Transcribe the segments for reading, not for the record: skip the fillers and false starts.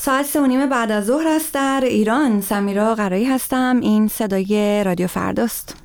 ساعت 3:30 بعد از ظهر است در ایران. سمیرا قرایی هستم. این صدای رادیو فرداست.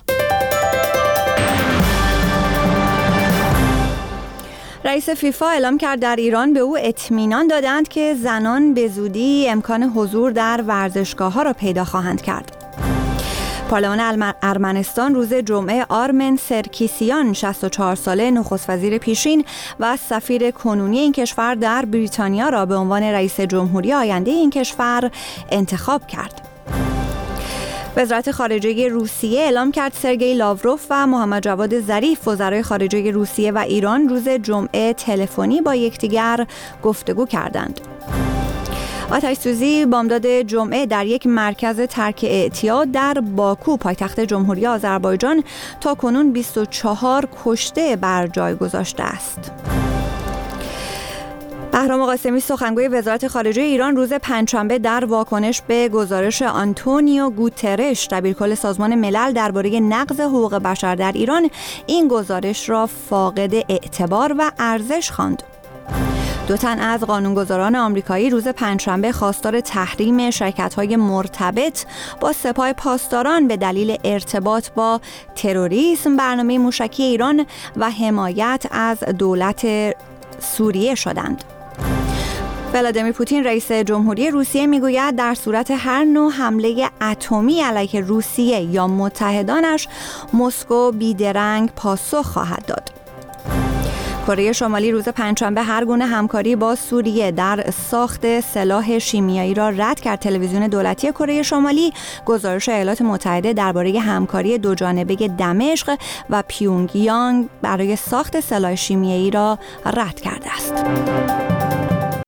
رئیس فیفا اعلام کرد در ایران به او اطمینان دادند که زنان به زودی امکان حضور در ورزشگاه‌ها را پیدا خواهند کرد. پارلمان ارمنستان روز جمعه آرمن سرکیسیان 64 ساله نخست وزیر پیشین و سفیر کنونی این کشور در بریتانیا را به عنوان رئیس جمهوری آینده این کشور انتخاب کرد. وزارت خارجه روسیه اعلام کرد سرگئی لاوروف و محمد جواد ظریف وزرای خارجه روسیه و ایران روز جمعه تلفنی با یکدیگر گفتگو کردند. آتش‌سوزی بامداد جمعه در یک مرکز ترک اعتیاد در باکو پایتخت جمهوری آذربایجان تا کنون 24 کشته بر جای گذاشته است. بهرام قاسمی سخنگوی وزارت خارجه ایران روز پنجشنبه در واکنش به گزارش آنتونیو گوترش دبیرکل سازمان ملل درباره نقض حقوق بشر در ایران این گزارش را فاقد اعتبار و ارزش خواند. 2 تن از قانونگذاران آمریکایی روز پنجشنبه خواستار تحریم شرکت‌های مرتبط با سپاه پاسداران به دلیل ارتباط با تروریسم، برنامه موشکی ایران و حمایت از دولت سوریه شدند. ولادیمیر پوتین رئیس جمهوری روسیه میگوید در صورت هر نوع حمله اتمی علیه روسیه یا متحدانش مسکو بیدرنگ پاسخ خواهد داد. کره شمالی روز پنجشنبه هر گونه همکاری با سوریه در ساخت سلاح شیمیایی را رد کرد. تلویزیون دولتی کره شمالی گزارش ایالات متحده درباره همکاری دوجانبه دمشق و پیونگیانگ برای ساخت سلاح شیمیایی را رد کرده است.